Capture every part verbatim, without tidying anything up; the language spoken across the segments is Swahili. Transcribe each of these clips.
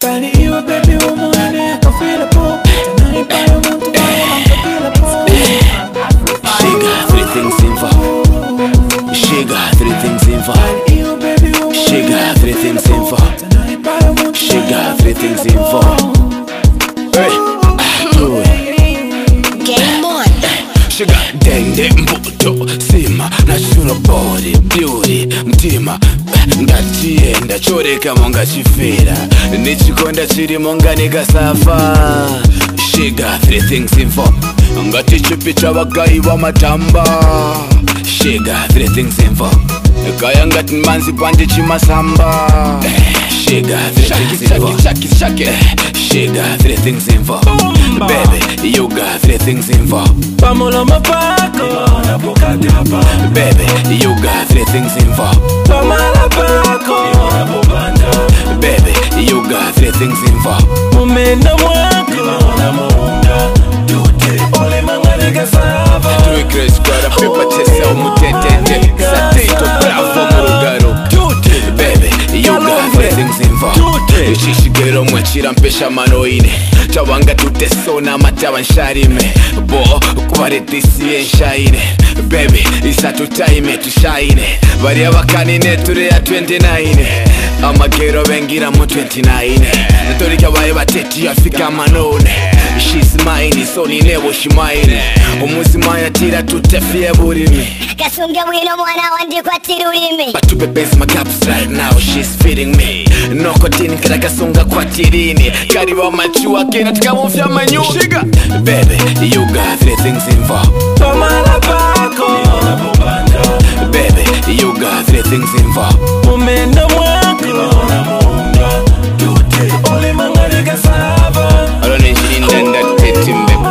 Bali iwe baby umwene akafila po. Tonight by umuntu wawe akafila po. She got three things in for. She got three things in for. She got three things in for. She got three things in for. Hey, do it. Game on. She got dende mbuto sima natural body beauty mtima ndatienda choreka monga chifera nichikonda chiri monga nikasafa. She got three things in for. Ngati chipi chavagayi vamatamba. She got three things in for. Kaya ngati manzi panje chimasamba. She got three things in for. She got three things in for. Baby, you got three things in for. Pamola mapako Baby, you got three things in for. Pamala pako Baby, you got three things in for. Mumenda mwako Dute ole mangarega sava Tui Chris got a paper chesa umutete. Satito bravo murugaro. Baby, you got three things in for. Ishishigero mwachira mpesha manoine. Chawanga tute sona mataba nsharime. Bo kubare disi enshaine. Baby, isa tutaime tushaine. Bari abakanine ture ya twenty-nine. Amagero bengira mu twenty-nine. Natorika baye bateti afika manone. She's mine, so ni nebo she mine. Umuzima yatira tutefie burimi. Kasunge wino mwana wandi kwa tirurimi. But to be best my caps right now, she's feeding me. Noko tini kada kasunga kwa tirini. Kariwa machua kena tukamufya manyu. Shiga. Baby, you got three things in for. Pamala pako Baby, you got three things in for. Mumenda mwako Dute ole mangarega sava I don't need you in that dating baby.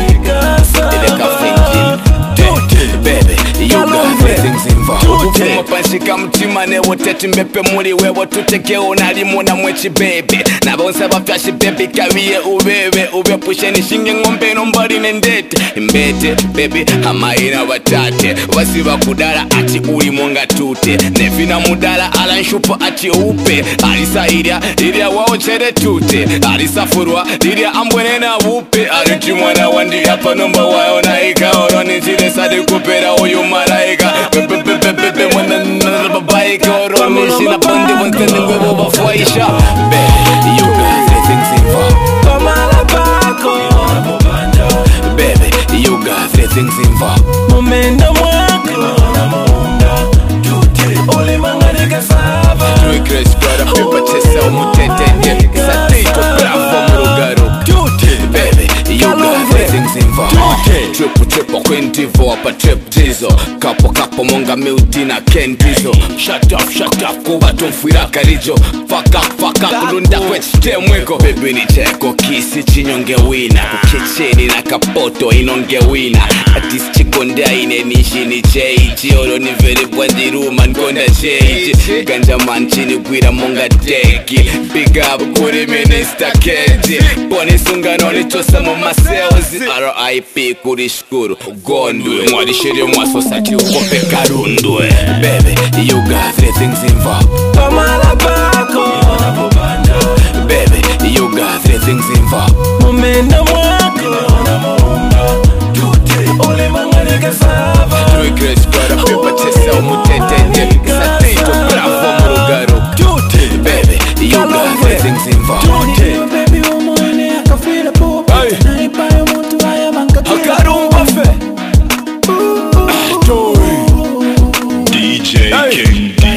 Baby, you got three things in for. Ukufuma panshika mtima newo teti mbepe muri wewo tutekeo nalimo na mwechi baby. Nabonsa bafyashi baby kawiye ubebe ube pushe nishinge ngombe nombari nendete. Mbete baby amaina watate wasiba kudala ati uli monga tute. Nefina mudala ala nshupo ati upe. Alisa iria iria wao chere tute. Alisa furwa iria ambwene na upe. Aliti mwana wandi hapa nomba wayo na ika oroni chile sadi kupera uyu malaika. Pepe pepe pepe mwana nababaika oroni shina pandi wankende ngwebo bafuaisha. Baby, you got three things in for. Pamala pako Baby, you got three things in for. Mumenda mwako Dute ole mangarega sava Tui Chris got a paper chesa umutete. Satito bravo murugaro. Baby, you got three things in for. Triple triple twenty four apa trip tizo. Kapo kapo monga milti na kentizo. Shut up, shut up, kuba tumfuira karijo. Fuck up, fuck up, kulunda kwechite mweko. Baby ni cheko kisi chinyonge wina. Kukicheni na kapoto inonge wina. Atis chikonda ine nishi ni cheiji. Oro ni veri bwandi ruma nkonda cheiji. Ganja man chini kwira monga teki. Big up kuri minister keji. Boni sungano ni chosa mama sales. R I P kuri shkuru Gondwe mwari shiri mwaso sati ukope karundwe. Baby, you got three things in for. Pamala pako Baby, you got three things in for. Mumenda mwako Dute ole mangarega sava Tui Chris got a paper chesa umutete. Satito bravo murugaro. Baby, you got three things in for. Baby umwene akafila po Tonight by umuntu wawe akafila Akarumba fe. D J King D.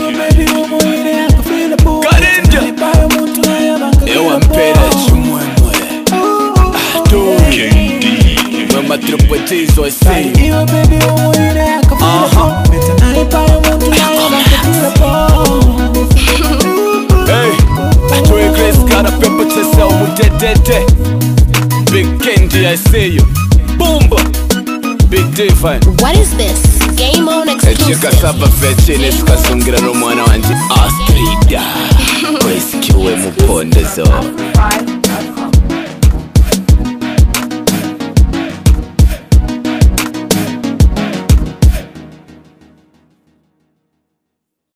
Karinja. Ewa mpera chumwemwe. King D. Mama triple T's I see. Hey, Tui Chris got a paper chesa umutete. Big Kendi I see you. Boomba. Big different. What is this? Game on Chika exclusive. saba fechini sikasungira no mwana wanje Astrida. Kwesikiwe mupondezo.